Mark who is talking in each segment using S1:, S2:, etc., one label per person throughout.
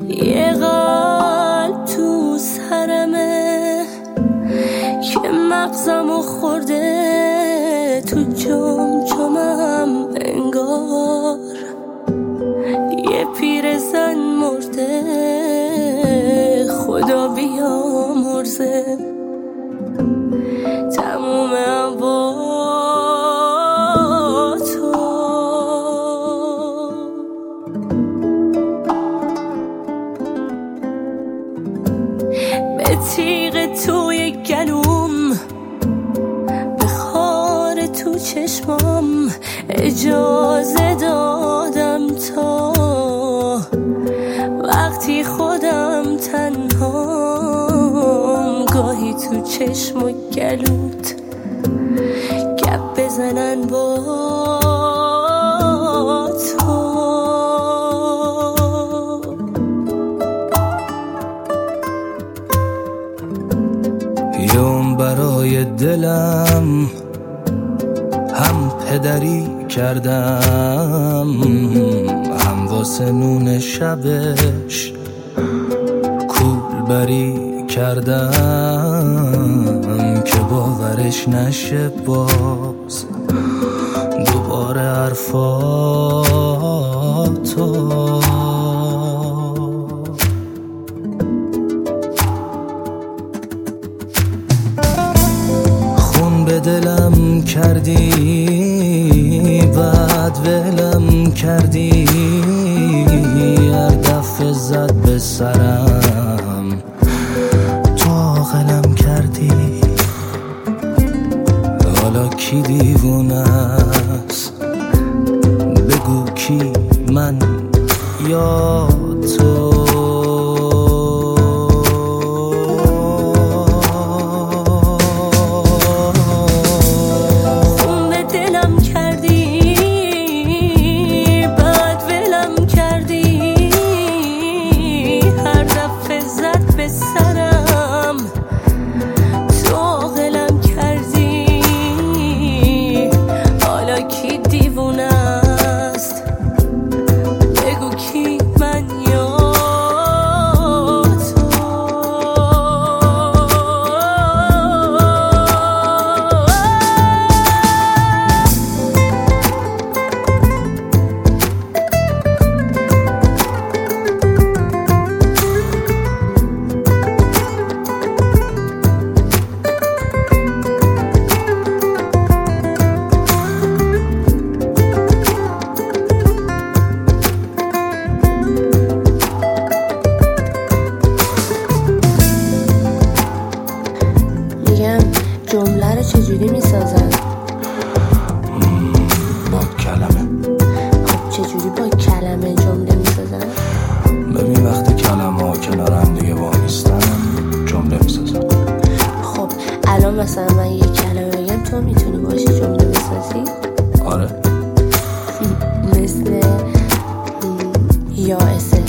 S1: یه قلب تو سرمه که مغزمو خورده تو جمجمم انگار یه پیرزن مرده خدا بیامرزه تموم با تو به تیغ توی گلوم به خار تو چشمام اجازه دادم تا وقتی خودم تنهام گاهی تو چشم و گلوت گپ بزنن با تو
S2: یوم برای دلم هم پدری کردم هم واسه نون شبش کولبری کردم که باورش نشه باز دوباره حرفاتو خون به دلم کردی بعد ولم کردی هر دفعه زد به سرم تو عاقلم کردی حالا کی دیوونه است بگو کی من یا تو
S1: جمله رو چجوری میسازن؟
S2: با کلمه.
S1: خب چجوری با کلمه جمله میسازن؟
S2: ببین وقتی کلمه ها کنار هم دیگه وامیستن جمله میسازن.
S1: خب الان مثلا من یه کلمه بگم تو میتونی باشی جمله بسازی؟
S2: آره.
S1: مثل یائسه.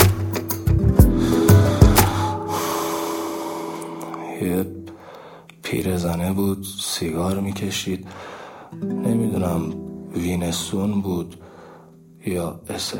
S2: یه پیرزنه بود سیگار میکشید نمیدونم وینستون بود یا اسه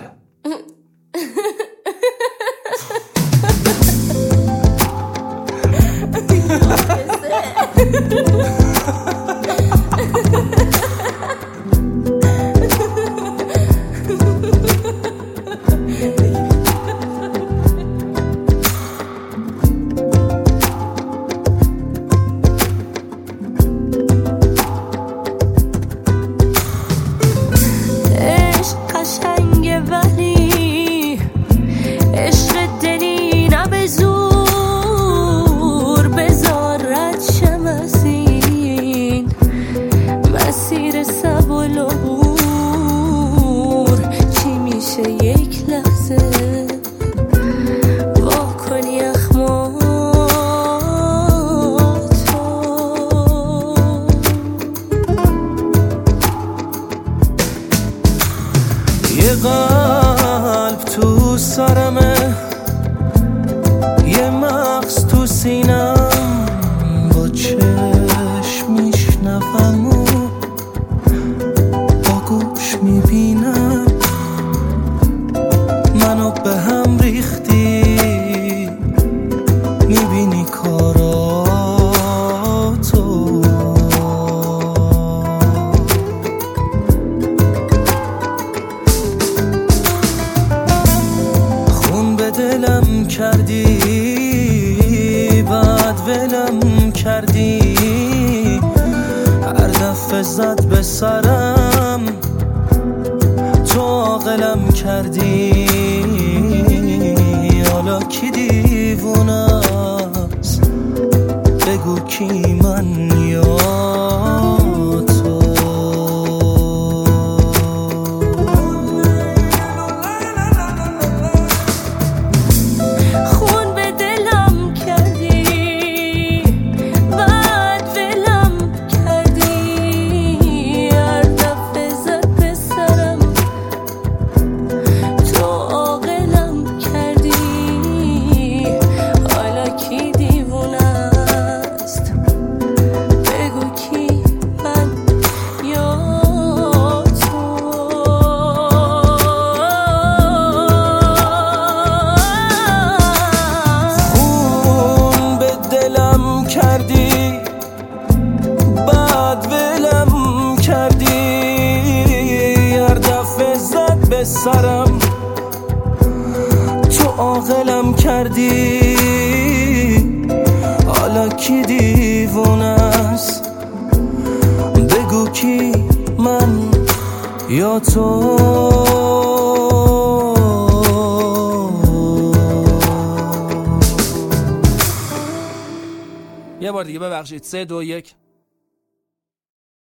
S2: یه قلب تو سرمه یه مغز تو سینم با چشم میشنوم و با گوش میبینم منو به هم ریختی کردی، بعد ولم کردی، هر دفعه زد به سرم تو عاقلم کردی. حالا کی دیوونه است بگو کی، من یا تو؟
S1: خون به دلم کردی، بعد ولم کردی، هر دفعه زد به سرم تو عاقلم کردی. حالا کی دیوونه است بگو کی، من یا تو؟
S2: خون به دلم کردی، بعد ولم کردی، هر دفعه زد به سرم تو عاقلم کردی. حالا کی دیوونه است بگو کی، من یا تو؟
S3: یه بار دیگه ببخشید. 3 2 1